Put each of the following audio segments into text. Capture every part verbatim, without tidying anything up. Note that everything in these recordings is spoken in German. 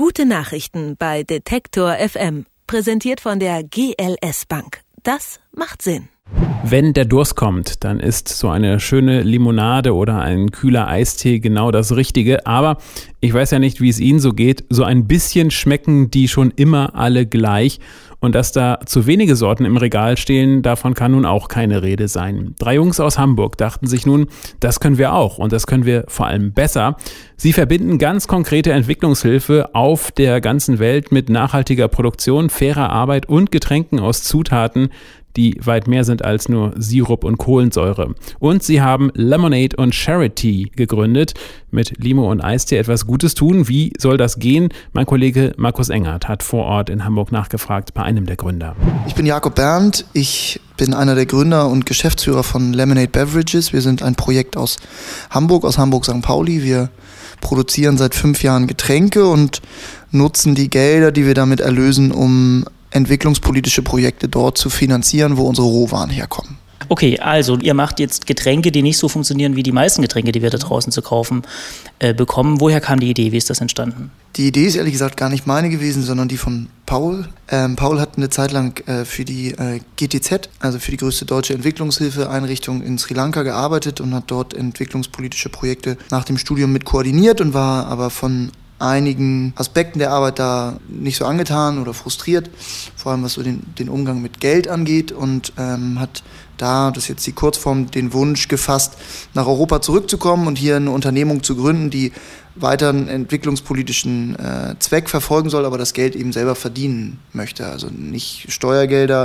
Gute Nachrichten bei Detektor F M. Präsentiert von der G L S Bank. Das macht Sinn. Wenn der Durst kommt, dann ist so eine schöne Limonade oder ein kühler Eistee genau das Richtige. Aber ich weiß ja nicht, wie es Ihnen so geht. So ein bisschen schmecken die schon immer alle gleich. Und dass da zu wenige Sorten im Regal stehen, davon kann nun auch keine Rede sein. Drei Jungs aus Hamburg dachten sich nun, das können wir auch und das können wir vor allem besser. Sie verbinden ganz konkrete Entwicklungshilfe auf der ganzen Welt mit nachhaltiger Produktion, fairer Arbeit und Getränken aus Zutaten, die weit mehr sind als nur Sirup und Kohlensäure. Und sie haben Lemonade und Charity gegründet, mit Limo und Eistee etwas Gutes tun. Wie soll das gehen? Mein Kollege Markus Engert hat vor Ort in Hamburg nachgefragt bei einem der Gründer. Ich bin Jakob Berndt, ich bin einer der Gründer und Geschäftsführer von Lemonade Beverages. Wir sind ein Projekt aus Hamburg, aus Hamburg-Sankt Pauli. Wir produzieren seit fünf Jahren Getränke und nutzen die Gelder, die wir damit erlösen, um entwicklungspolitische Projekte dort zu finanzieren, wo unsere Rohwaren herkommen. Okay, also ihr macht jetzt Getränke, die nicht so funktionieren wie die meisten Getränke, die wir da draußen zu kaufen äh, bekommen. Woher kam die Idee? Wie ist das entstanden? Die Idee ist ehrlich gesagt gar nicht meine gewesen, sondern die von Paul. Ähm, Paul hat eine Zeit lang äh, für die äh, G T Z, also für die größte deutsche Entwicklungshilfeeinrichtung in Sri Lanka gearbeitet und hat dort entwicklungspolitische Projekte nach dem Studium mit koordiniert und war aber von einigen Aspekten der Arbeit da nicht so angetan oder frustriert, vor allem was so den, den Umgang mit Geld angeht und ähm, hat da, das ist jetzt die Kurzform, den Wunsch gefasst, nach Europa zurückzukommen und hier eine Unternehmung zu gründen, die weiter einen entwicklungspolitischen äh, Zweck verfolgen soll, aber das Geld eben selber verdienen möchte. Also nicht Steuergelder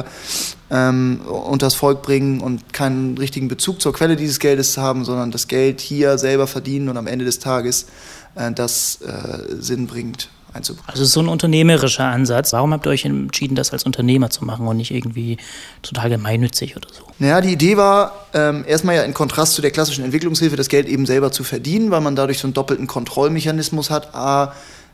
ähm, unters Volk bringen und keinen richtigen Bezug zur Quelle dieses Geldes haben, sondern das Geld hier selber verdienen und am Ende des Tages äh, das äh, Sinn bringt einzubringen. Also so ein unternehmerischer Ansatz. Warum habt ihr euch entschieden, das als Unternehmer zu machen und nicht irgendwie total gemeinnützig oder so? Naja, die Idee war ähm, erstmal ja in Kontrast zu der klassischen Entwicklungshilfe, das Geld eben selber zu verdienen, weil man dadurch so einen doppelten Kontrollmechanismus hat. A,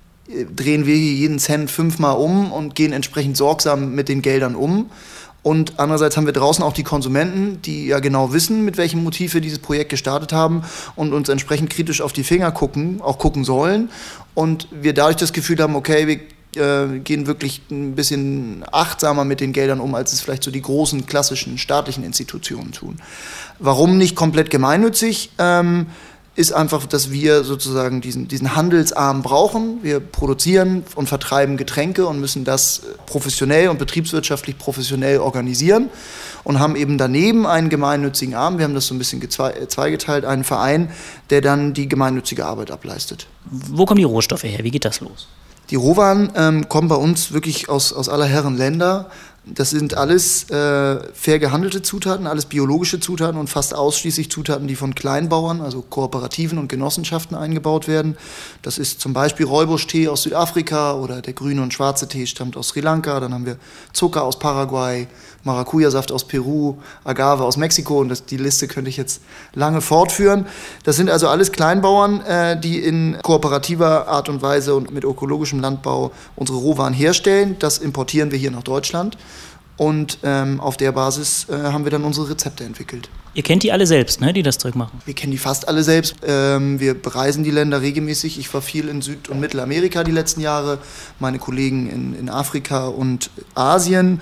drehen wir hier jeden Cent fünfmal um und gehen entsprechend sorgsam mit den Geldern um. Und andererseits haben wir draußen auch die Konsumenten, die ja genau wissen, mit welchem Motiv wir dieses Projekt gestartet haben und uns entsprechend kritisch auf die Finger gucken, auch gucken sollen. Und wir dadurch das Gefühl haben, okay, wir äh, gehen wirklich ein bisschen achtsamer mit den Geldern um, als es vielleicht so die großen klassischen staatlichen Institutionen tun. Warum nicht komplett gemeinnützig? Ähm, ist einfach, dass wir sozusagen diesen, diesen Handelsarm brauchen. Wir produzieren und vertreiben Getränke und müssen das professionell und betriebswirtschaftlich professionell organisieren und haben eben daneben einen gemeinnützigen Arm. Wir haben das so ein bisschen gezwe- zweigeteilt, einen Verein, der dann die gemeinnützige Arbeit ableistet. Wo kommen die Rohstoffe her? Wie geht das los? Die Rohwaren ähm, kommen bei uns wirklich aus, aus aller Herren Länder. Das sind alles äh, fair gehandelte Zutaten, alles biologische Zutaten und fast ausschließlich Zutaten, die von Kleinbauern, also Kooperativen und Genossenschaften eingebaut werden. Das ist zum Beispiel Räubusch-Tee aus Südafrika oder der grüne und schwarze Tee stammt aus Sri Lanka. Dann haben wir Zucker aus Paraguay, Maracuja-Saft aus Peru, Agave aus Mexiko und das, die Liste könnte ich jetzt lange fortführen. Das sind also alles Kleinbauern, äh, die in kooperativer Art und Weise und mit ökologischem Landbau unsere Rohwaren herstellen. Das importieren wir hier nach Deutschland. Und ähm, auf der Basis äh, haben wir dann unsere Rezepte entwickelt. Ihr kennt die alle selbst, ne, die das Zeug machen? Wir kennen die fast alle selbst. Ähm, wir bereisen die Länder regelmäßig. Ich war viel in Süd- und Mittelamerika die letzten Jahre, meine Kollegen in, in Afrika und Asien.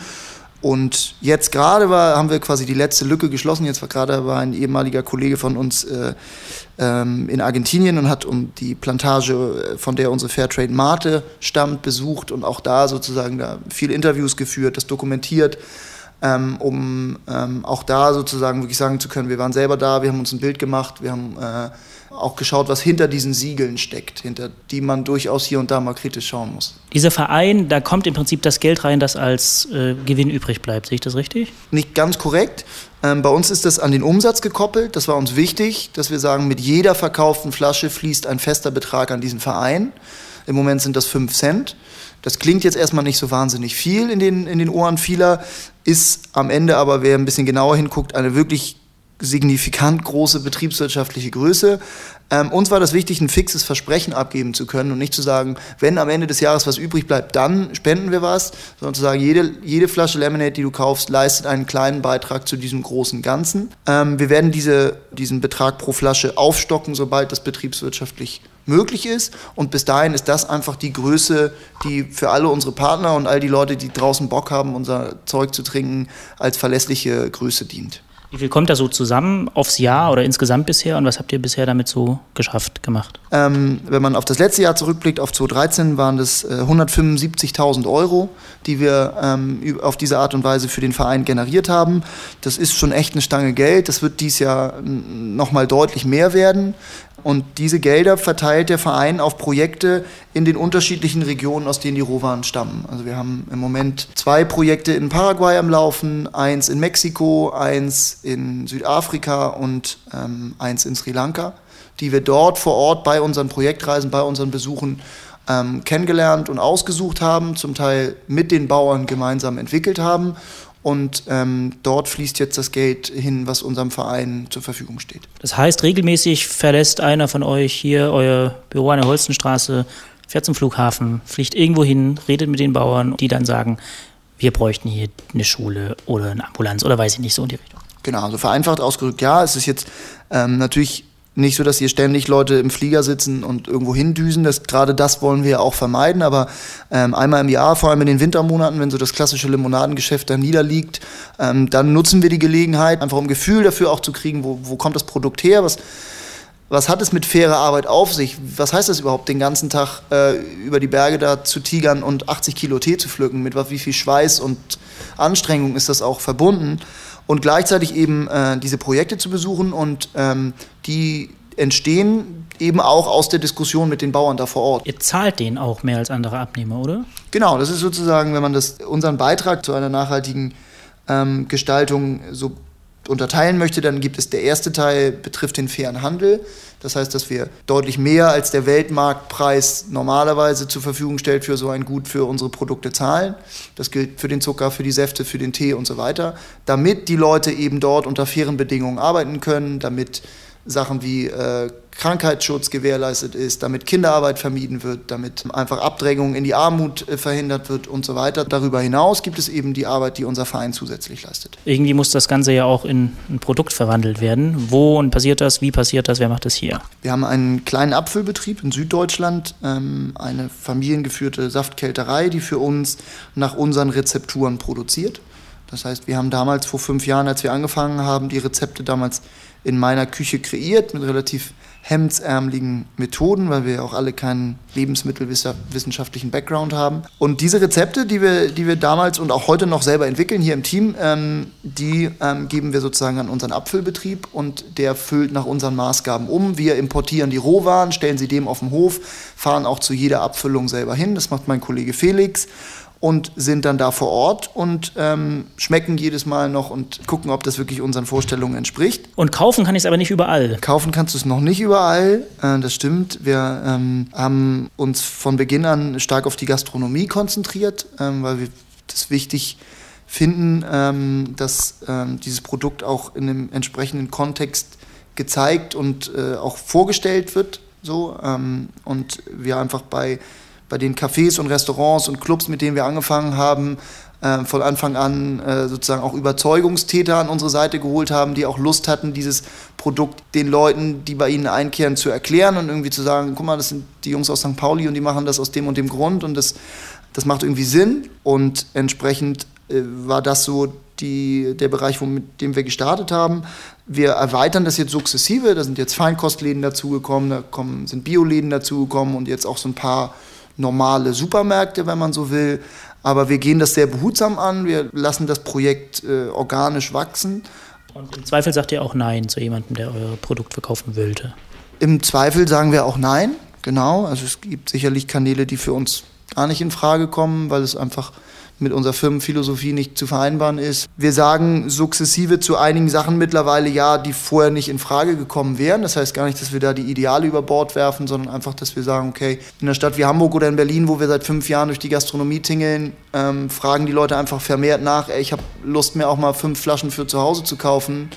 Und jetzt gerade war, haben wir quasi die letzte Lücke geschlossen. Jetzt war gerade war ein ehemaliger Kollege von uns äh, ähm, in Argentinien und hat um die Plantage, von der unsere Fairtrade Mate stammt, besucht und auch da sozusagen da viele Interviews geführt, das dokumentiert, ähm, um ähm, auch da sozusagen wirklich sagen zu können, wir waren selber da, wir haben uns ein Bild gemacht, wir haben äh, auch geschaut, was hinter diesen Siegeln steckt, hinter die man durchaus hier und da mal kritisch schauen muss. Dieser Verein, da kommt im Prinzip das Geld rein, das als äh, Gewinn übrig bleibt. Sehe ich das richtig? Nicht ganz korrekt. Ähm, bei uns ist das an den Umsatz gekoppelt. Das war uns wichtig, dass wir sagen, mit jeder verkauften Flasche fließt ein fester Betrag an diesen Verein. Im Moment sind das fünf Cent. Das klingt jetzt erstmal nicht so wahnsinnig viel in den, in den Ohren vieler, ist am Ende aber, wer ein bisschen genauer hinguckt, eine wirklich signifikant große betriebswirtschaftliche Größe. Ähm, uns war das wichtig, ein fixes Versprechen abgeben zu können und nicht zu sagen, wenn am Ende des Jahres was übrig bleibt, dann spenden wir was, sondern zu sagen, jede, jede Flasche Lemonade, die du kaufst, leistet einen kleinen Beitrag zu diesem großen Ganzen. Ähm, wir werden diese, diesen Betrag pro Flasche aufstocken, sobald das betriebswirtschaftlich möglich ist, und bis dahin ist das einfach die Größe, die für alle unsere Partner und all die Leute, die draußen Bock haben, unser Zeug zu trinken, als verlässliche Größe dient. Wie viel kommt da so zusammen aufs Jahr oder insgesamt bisher, und was habt ihr bisher damit so geschafft, gemacht? Ähm, wenn man auf das letzte Jahr zurückblickt, auf zwanzig dreizehn, waren das äh, hundertfünfundsiebzigtausend Euro, die wir ähm, auf diese Art und Weise für den Verein generiert haben. Das ist schon echt eine Stange Geld. Das wird dieses Jahr nochmal deutlich mehr werden. Und diese Gelder verteilt der Verein auf Projekte in den unterschiedlichen Regionen, aus denen die Rohwaren stammen. Also wir haben im Moment zwei Projekte in Paraguay am Laufen, eins in Mexiko, eins in Südafrika und ähm, eins in Sri Lanka, die wir dort vor Ort bei unseren Projektreisen, bei unseren Besuchen ähm, kennengelernt und ausgesucht haben, zum Teil mit den Bauern gemeinsam entwickelt haben. Und ähm, dort fließt jetzt das Geld hin, was unserem Verein zur Verfügung steht. Das heißt, regelmäßig verlässt einer von euch hier euer Büro an der Holstenstraße, fährt zum Flughafen, fliegt irgendwo hin, redet mit den Bauern, die dann sagen, wir bräuchten hier eine Schule oder eine Ambulanz oder weiß ich nicht, so in die Richtung. Genau, also vereinfacht ausgedrückt, ja, es ist jetzt ähm, natürlich nicht so, dass hier ständig Leute im Flieger sitzen und irgendwo hindüsen. Das, gerade das wollen wir auch vermeiden. Aber ähm, einmal im Jahr, vor allem in den Wintermonaten, wenn so das klassische Limonadengeschäft da niederliegt, ähm, dann nutzen wir die Gelegenheit, einfach um ein Gefühl dafür auch zu kriegen, wo, wo kommt das Produkt her, was, was hat es mit fairer Arbeit auf sich? Was heißt das überhaupt, den ganzen Tag äh, über die Berge da zu tigern und achtzig Kilo Tee zu pflücken? Mit wie viel Schweiß und Anstrengung ist das auch verbunden? Und gleichzeitig eben äh, diese Projekte zu besuchen, und ähm, die entstehen eben auch aus der Diskussion mit den Bauern da vor Ort. Ihr zahlt denen auch mehr als andere Abnehmer, oder? Genau, das ist sozusagen, wenn man das, unseren Beitrag zu einer nachhaltigen ähm, Gestaltung so unterteilen möchte, dann gibt es, der erste Teil betrifft den fairen Handel. Das heißt, dass wir deutlich mehr als der Weltmarktpreis normalerweise zur Verfügung stellt für so ein Gut für unsere Produkte zahlen. Das gilt für den Zucker, für die Säfte, für den Tee und so weiter. Damit die Leute eben dort unter fairen Bedingungen arbeiten können, damit Sachen wie äh, Krankheitsschutz gewährleistet ist, damit Kinderarbeit vermieden wird, damit einfach Abdrängung in die Armut äh, verhindert wird und so weiter. Darüber hinaus gibt es eben die Arbeit, die unser Verein zusätzlich leistet. Irgendwie muss das Ganze ja auch in ein Produkt verwandelt werden. Wo und passiert das? Wie passiert das? Wer macht das hier? Wir haben einen kleinen Abfüllbetrieb in Süddeutschland, ähm, eine familiengeführte Saftkälterei, die für uns nach unseren Rezepturen produziert. Das heißt, wir haben damals vor fünf Jahren, als wir angefangen haben, die Rezepte damals in meiner Küche kreiert, mit relativ hemdsärmeligen Methoden, weil wir auch alle keinen lebensmittelwissenschaftlichen Background haben. Und diese Rezepte, die wir, die wir damals und auch heute noch selber entwickeln, hier im Team, ähm, die ähm, geben wir sozusagen an unseren Abfüllbetrieb, und der füllt nach unseren Maßgaben um. Wir importieren die Rohwaren, stellen sie dem auf dem Hof, fahren auch zu jeder Abfüllung selber hin. Das macht mein Kollege Felix. Und sind dann da vor Ort und ähm, schmecken jedes Mal noch und gucken, ob das wirklich unseren Vorstellungen entspricht. Und kaufen kann ich es aber nicht überall. Kaufen kannst du es noch nicht überall, äh, das stimmt. Wir ähm, haben uns von Beginn an stark auf die Gastronomie konzentriert, ähm, weil wir das wichtig finden, ähm, dass ähm, dieses Produkt auch in einem entsprechenden Kontext gezeigt und äh, auch vorgestellt wird. So, ähm, und wir einfach bei bei den Cafés und Restaurants und Clubs, mit denen wir angefangen haben, äh, von Anfang an äh, sozusagen auch Überzeugungstäter an unsere Seite geholt haben, die auch Lust hatten, dieses Produkt den Leuten, die bei ihnen einkehren, zu erklären und irgendwie zu sagen, guck mal, das sind die Jungs aus Sankt Pauli und die machen das aus dem und dem Grund, und das, das macht irgendwie Sinn, und entsprechend äh, war das so die, der Bereich, wo, mit dem wir gestartet haben. Wir erweitern das jetzt sukzessive, da sind jetzt Feinkostläden dazugekommen, da kommen, sind Bioläden dazugekommen und jetzt auch so ein paar normale Supermärkte, wenn man so will. Aber wir gehen das sehr behutsam an. Wir lassen das Projekt äh, organisch wachsen. Und im Zweifel sagt ihr auch Nein zu jemandem, der euer Produkt verkaufen wollte? Im Zweifel sagen wir auch Nein, genau. Also es gibt sicherlich Kanäle, die für uns gar nicht in Frage kommen, weil es einfach mit unserer Firmenphilosophie nicht zu vereinbaren ist. Wir sagen sukzessive zu einigen Sachen mittlerweile ja, die vorher nicht in Frage gekommen wären. Das heißt gar nicht, dass wir da die Ideale über Bord werfen, sondern einfach, dass wir sagen, okay, in einer Stadt wie Hamburg oder in Berlin, wo wir seit fünf Jahren durch die Gastronomie tingeln, ähm, fragen die Leute einfach vermehrt nach, ey, ich habe Lust, mir auch mal fünf Flaschen für zu Hause zu kaufen.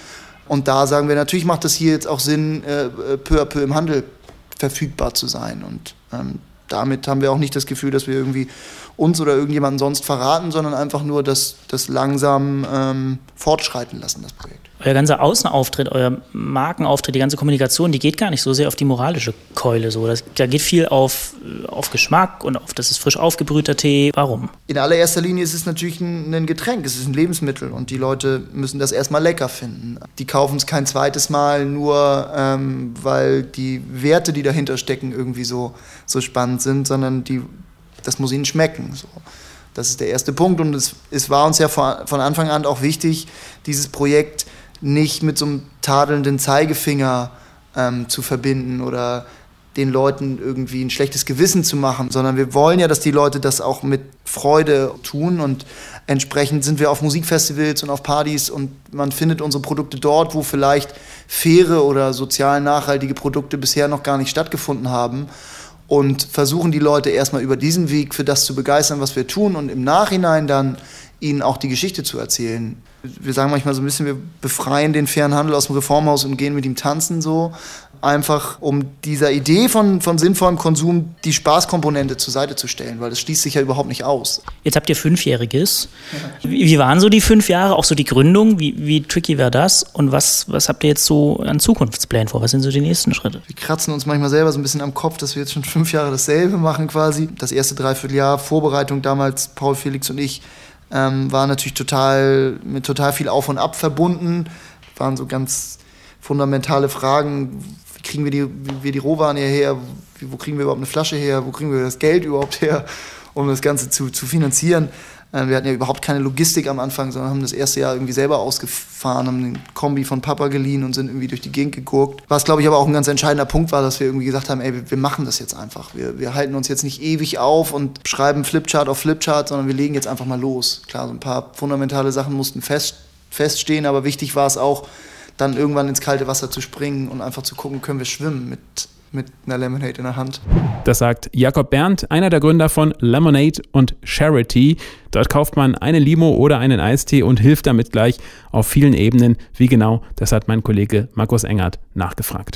Und da sagen wir, natürlich macht es hier jetzt auch Sinn, äh, peu à peu im Handel verfügbar zu sein. Und ähm, damit haben wir auch nicht das Gefühl, dass wir irgendwie uns oder irgendjemanden sonst verraten, sondern einfach nur das, das langsam ähm, fortschreiten lassen, das Projekt. Euer ganzer Außenauftritt, euer Markenauftritt, die ganze Kommunikation, die geht gar nicht so sehr auf die moralische Keule. So. Das, da geht viel auf, auf Geschmack und auf, das ist frisch aufgebrühter Tee. Warum? In allererster Linie ist es natürlich ein, ein Getränk, es ist ein Lebensmittel und die Leute müssen das erstmal lecker finden. Die kaufen es kein zweites Mal nur, ähm, weil die Werte, die dahinter stecken, irgendwie so, so spannend sind, sondern die, das muss ihnen schmecken. So. Das ist der erste Punkt und es, es war uns ja von, von Anfang an auch wichtig, dieses Projekt nicht mit so einem tadelnden Zeigefinger ähm, zu verbinden oder den Leuten irgendwie ein schlechtes Gewissen zu machen, sondern wir wollen ja, dass die Leute das auch mit Freude tun und entsprechend sind wir auf Musikfestivals und auf Partys und man findet unsere Produkte dort, wo vielleicht faire oder sozial nachhaltige Produkte bisher noch gar nicht stattgefunden haben und versuchen die Leute erstmal über diesen Weg für das zu begeistern, was wir tun und im Nachhinein dann ihnen auch die Geschichte zu erzählen. Wir sagen manchmal so ein bisschen, wir befreien den fairen Handel aus dem Reformhaus und gehen mit ihm tanzen so. Einfach um dieser Idee von, von sinnvollem Konsum die Spaßkomponente zur Seite zu stellen, weil das schließt sich ja überhaupt nicht aus. Jetzt habt ihr Fünfjähriges. Ja. Wie, wie waren so die fünf Jahre, auch so die Gründung? Wie, wie tricky war das? Und was, was habt ihr jetzt so an Zukunftsplänen vor? Was sind so die nächsten Schritte? Wir kratzen uns manchmal selber so ein bisschen am Kopf, dass wir jetzt schon fünf Jahre dasselbe machen quasi. Das erste Dreivierteljahr Vorbereitung damals, Paul, Felix und ich, ähm, war natürlich total mit total viel Auf und Ab verbunden. Waren so ganz fundamentale Fragen. Wie kriegen wir die, wie wir die Rohwaren hierher? Wie, wo kriegen wir überhaupt eine Flasche her? Wo kriegen wir das Geld überhaupt her, um das Ganze zu, zu finanzieren? Äh, wir hatten ja überhaupt keine Logistik am Anfang, sondern haben das erste Jahr irgendwie selber ausgefahren, haben den Kombi von Papa geliehen und sind irgendwie durch die Gegend gegurkt. Was, glaube ich, aber auch ein ganz entscheidender Punkt war, dass wir irgendwie gesagt haben, ey, wir, wir machen das jetzt einfach. Wir, wir halten uns jetzt nicht ewig auf und schreiben Flipchart auf Flipchart, sondern wir legen jetzt einfach mal los. Klar, so ein paar fundamentale Sachen mussten fest, feststehen, aber wichtig war es auch, dann irgendwann ins kalte Wasser zu springen und einfach zu gucken, können wir schwimmen mit, mit einer Lemonade in der Hand. Das sagt Jakob Berndt, einer der Gründer von Lemonade und Charity. Dort kauft man eine Limo oder einen Eistee und hilft damit gleich auf vielen Ebenen. Wie genau, das hat mein Kollege Markus Engert nachgefragt.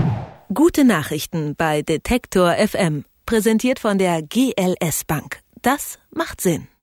Gute Nachrichten bei Detektor F M, präsentiert von der G L S Bank. Das macht Sinn.